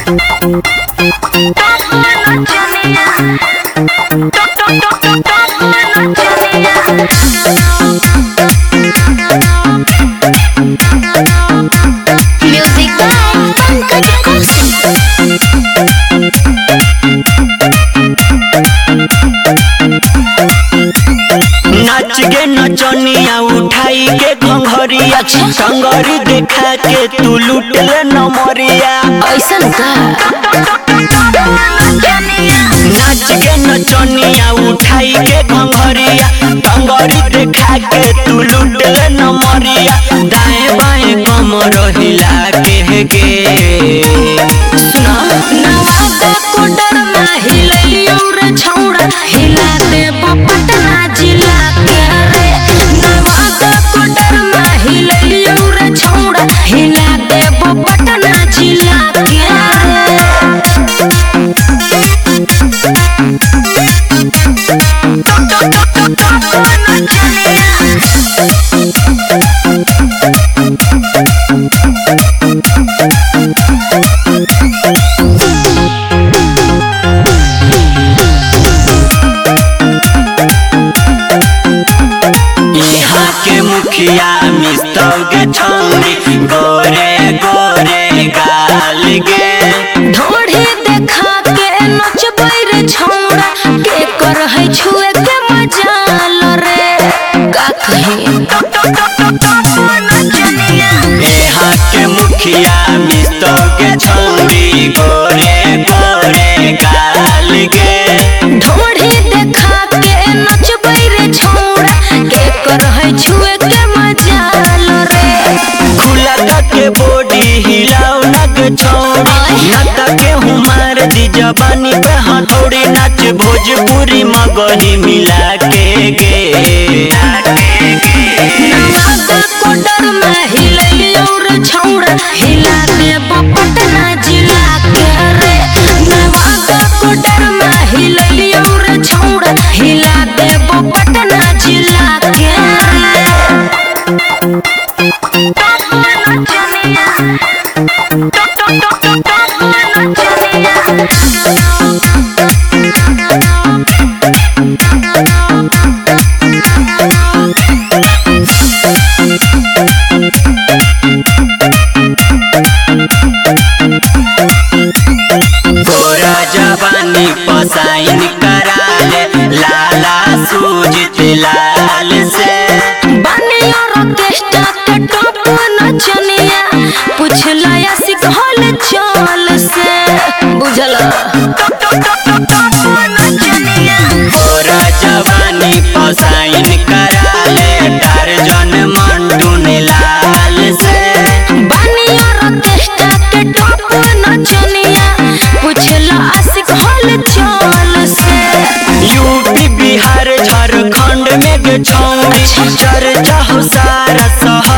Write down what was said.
नाच के नचनिया उठाई के घंघरिया कंगरी देखा के तू लूट ले नमरिया ऐसन का नाच के नचनिया उठाई के घंघरिया कंगरी देखा के तू लूट ले नमरिया दाएं बाएं कमर हिला के सुना नवादा कोडर में हिलैयो रे छौड़ा हिला दे पटना जिला के रे नवादा कोडर में हिलैयो रे छौड़ा हिला दे पटना जिला के मुखिया मिस्तव के छौरी गोरे गोरे गाल गे ढोढ़ी देखा के नचबै रे छौड़ा के कर है छुए के मजाल रे का कहे यहाँ के मुखिया मिस्तव के छौरी गोरे गोरे गाल गे ढोढ़ी देखा के नचबै रे छौड़ा के कर है छुए के मजाल रे खुला के बॉडी हिलाओ ना के छौरी नाता के हुमार दी जवानी पे हथौड़ी नाच भोजपुरी मगही मिला के गे नवादा कोडर में हिलैयो रे छौड़ा हिला दे पटना जिला के रे नवादा कोडर में हिलैयो रे छौड़ा हिला दे पटना जिला के गोरा जवानी पसाइन करा ले लाला सूजित लाल से बनिया ऑर्केस्ट्रा के टॉप नचनिया पुछला या सिखल चल से बुझल गोरा जवानी पसाइन करा ले टारजन मंटू ने लाल से बनिया ऑर्केस्ट्रा के टॉप नचनिया पुछला सिखल चल से यूपी बिहार झारखंड में गे छौरी चर्चा हो सारा शहर